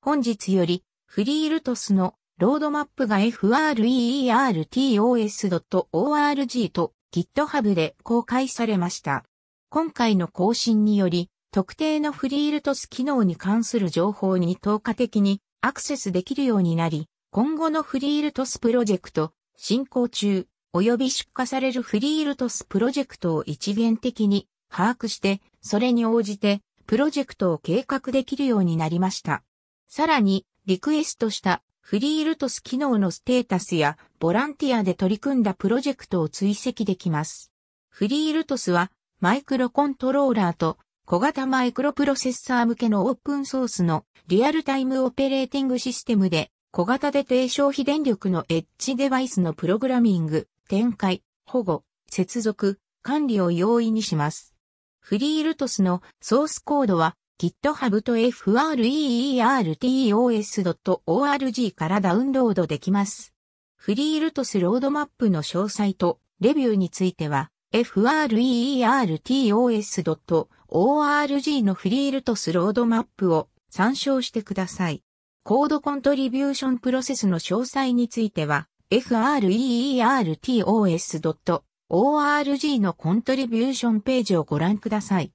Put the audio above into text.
本日より、FreeRTOS のロードマップが freertos.org と GitHub で公開されました。今回の更新により、特定のFreeRTOS機能に関する情報に透過的にアクセスできるようになり、今後のFreeRTOSプロジェクト、進行中、及び出荷されるFreeRTOSプロジェクトを一元的に把握して、それに応じてプロジェクトを計画できるようになりました。さらに、リクエストしたFreeRTOS機能のステータスやボランティアで取り組んだプロジェクトを追跡できます。FreeRTOSはマイクロコントローラーと小型マイクロプロセッサー向けのオープンソースのリアルタイムオペレーティングシステムで小型で低消費電力のエッジデバイスのプログラミング、展開、保護、接続、管理を容易にします。FreeRTOSのソースコードはGitHub と freertos.org からダウンロードできます。FreeRTOSロードマップの詳細とレビューについてはfreertos.org のFreeRTOSロードマップを参照してください。コードコントリビューションプロセスの詳細についてはfreertos.org のコントリビューションページをご覧ください。